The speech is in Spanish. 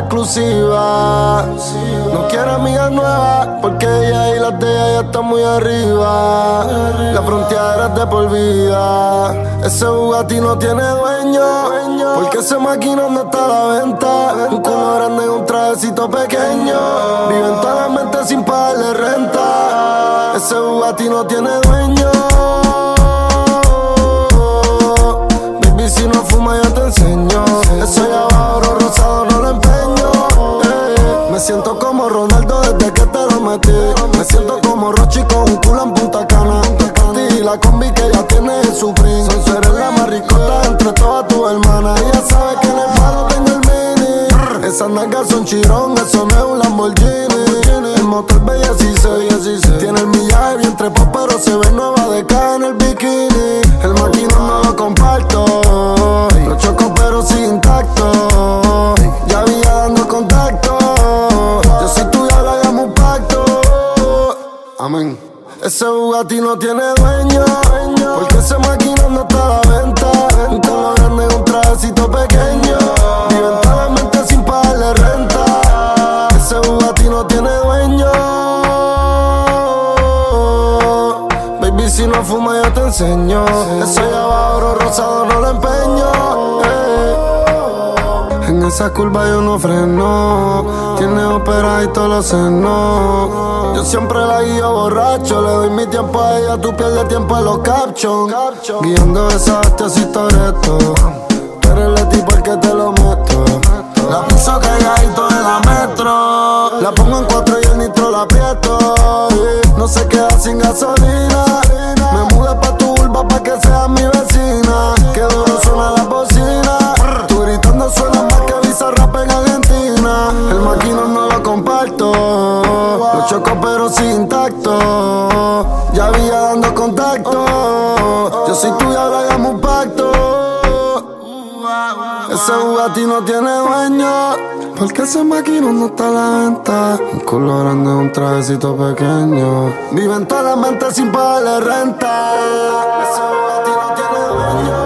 exclusiva. No quiere amigas nuevas porque ella y las de ella ya están muy arriba. La frontera es de por vida. Ese Bugatti no tiene dueño porque ese máquina no está a la venta. Un culo grande y un trajecito pequeño. Vive en toda la mente sin pagarle renta. Ese Bugatti no tiene dueño. Baby, si no fuma yo te enseño. Eso ya va oro rosado, no lo empeño. Me siento como Ronaldo desde que te lo metí. Me siento como Rochi con un culo en Punta Cana. Y la combi que ya tiene en su print. Tú eres la más ricota entre todas tus hermanas. Ella sabe que en el palo tengo el mini. Esas nalgas son chirón, eso no es un Lamborghini. El motor bella sí se tiene el millaje bien trepado, pero se ve nueva de caja en el bikini. El maquino no lo comparto. Lo choco pero sigue intacto. Ya había dando contacto. Yo soy tuya, ahora hagamos un pacto. Amén. Ese Bugatti no tiene dueño porque ese máquina no está a la venta. Un culo grande y un trajecito pequeño. Vive en toda la mente sin pagarle renta. Ese Bugatti no tiene dueño. Baby, si no fuma yo te enseño. Eso ya va oro rosado, no lo empeño. En esa curva yo no freno. Tiene ópera y todos los senos. Yo siempre la guío borracho. Le doy mi tiempo a ella, tú pierdes tiempo en los captions. Guiando esa bestia si Toretto. Tú eres el tipo el que te lo meto. La piso cargadito en la metro. La pongo en 4 y el nitro la aprieto. No se queda sin gasolina. Me mudé pa' tu urba pa' que seas mi vecina. Que duro suena la bocina. Tú gritando suena más que Visa Rap en Argentina. El maquino no lo comparto. Lo choco pero sigue intacto. Ya había dando contacto. Yo soy tuya, ahora hagamos un pacto. Ese Bugatti no tiene dueño porque ese maquino no está a la venta. Un culo grande, un trajecito pequeño. Vive en toda la mente sin pagarle renta. Ese Bugatti no tiene dueño.